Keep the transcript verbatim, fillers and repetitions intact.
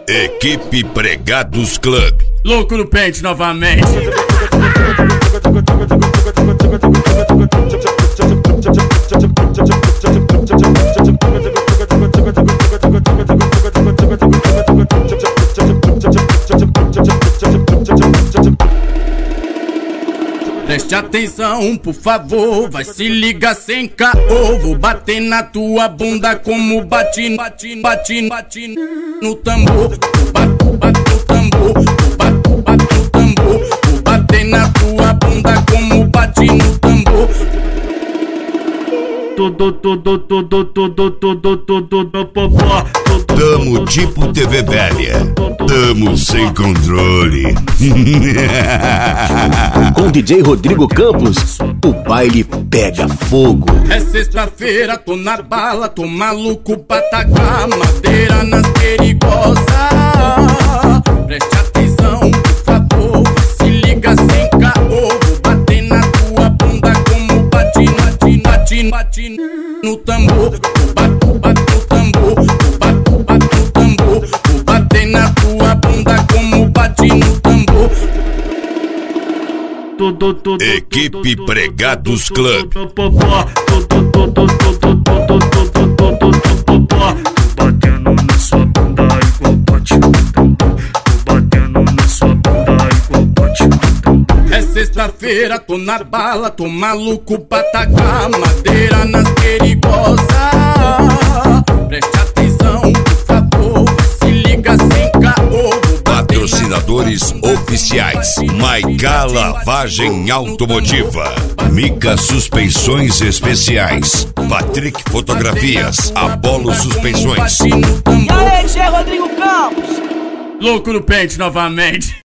Equipe Pregados Club. Louco no pente novamente. Preste atenção, por favor, vai se ligar sem caô. Vou bater na tua bunda como bati, bati, bati, bati no tambor. Vou bater, bater no tambor, vou bater, bater no tambor. Vou bater na tua bunda como bati no tambor. Todo, todo, todo, todo, todo, todo, popó. Tamo tipo T V velha. Tamo sem controle. Com D J Rodrigo Campos, o baile pega fogo. É sexta-feira, tô na bala, tô maluco pra tacar madeira nas perigosas. Preste atenção, por favor, vai se liga sem caô. Vou bater na tua bunda como bati, bati, bati, bati no tambor. Vou bater, bater no tambor, vou bater, bater no tambor. Vou bater na tua bunda como bati no tambor. Equipe Pregados Club. Batendo na sua bunda igual bate no tambor. Tô batendo na sua bunda igual bate no tambor. É sexta-feira, tô na bala, tô maluco pra tacar madeira nas perigosas. Preste atenção, por favor, vai se liga sem caô. Patrocinadores oficiais: Maiká Lavagem Automotiva, Mica Suspensões Especiais, Patrick Fotografias, Apolo Suspensões. E aí, D J Rodrigo Campos? Louco no pente novamente.